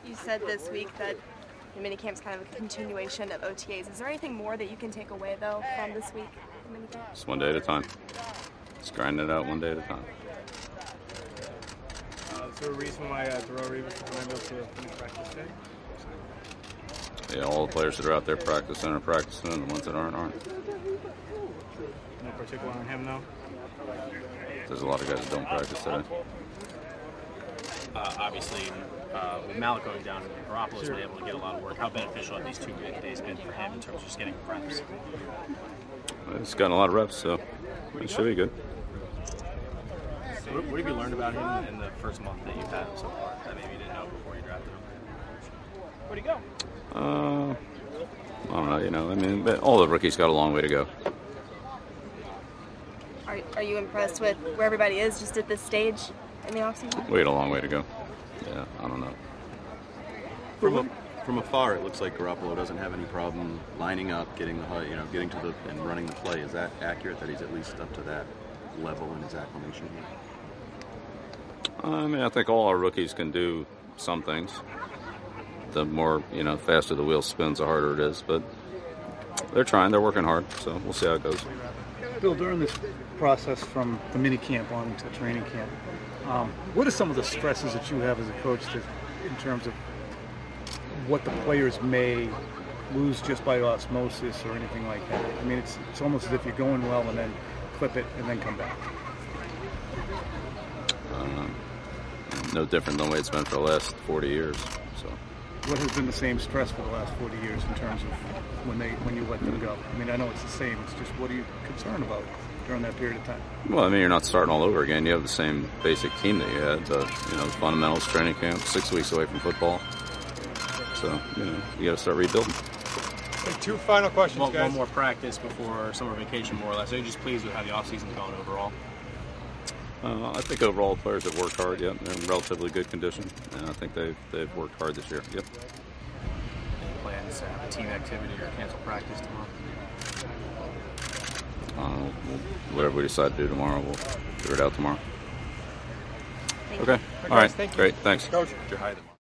You said this week that the minicamp's kind of a continuation of OTAs. Is there anything more that you can take away, though, from this week in minicamp? Just one day at a time. Just grind it out one day at a time. Is there a reason why Darrelle Revis was unable to finish practice today? Yeah, all the players that are out there practicing are practicing, and the ones that aren't. No particular on him, though? There's a lot of guys that don't practice today. Obviously, with Malik going down, Garoppolo's been able to get a lot of work. How beneficial have these 2 days been for him in terms of just getting reps? He's gotten a lot of reps, so it should be good. What have you learned about him in the first month that you've had him so far that maybe you didn't know before you drafted him? Where'd he go? I don't know, I mean, but all the rookies got a long way to go. Are you impressed with where everybody is just at this stage in the offseason? We got a long way to go. Yeah, I don't know. From afar, it looks like Garoppolo doesn't have any problem lining up, getting getting to the and running the play. Is that accurate? That he's at least up to that level in his acclimation? I mean, I think all our rookies can do some things. The more, faster the wheel spins, the harder it is. But they're trying. They're working hard. So we'll see how it goes. Bill, during this process from the mini camp on into training camp, what are some of the stresses that you have as a coach in terms of what the players may lose just by osmosis or anything like that? I mean, it's almost as if you're going well and then clip it and then come back. No different than the way it's been for the last 40 years. So, what has been the same stress for the last 40 years in terms of when you let them go? I mean, I know it's the same. It's just what are you concerned about during that period of time? Well, I mean, you're not starting all over again. You have the same basic team that you had. The fundamentals training camp, 6 weeks away from football. So, you got to start rebuilding. And 2 final questions, guys. One more practice before summer vacation, more or less. Are you just pleased with how the offseason's going overall? I think overall the players have worked hard. Yep, they're in relatively good condition, and I think they've worked hard this year. Yep. Any plans to have a team activity or cancel practice tomorrow? Whatever we decide to do tomorrow, we'll figure it out tomorrow. Thank Okay. you. All right. Thank you. Great. Thanks. Coach. You're high tomorrow.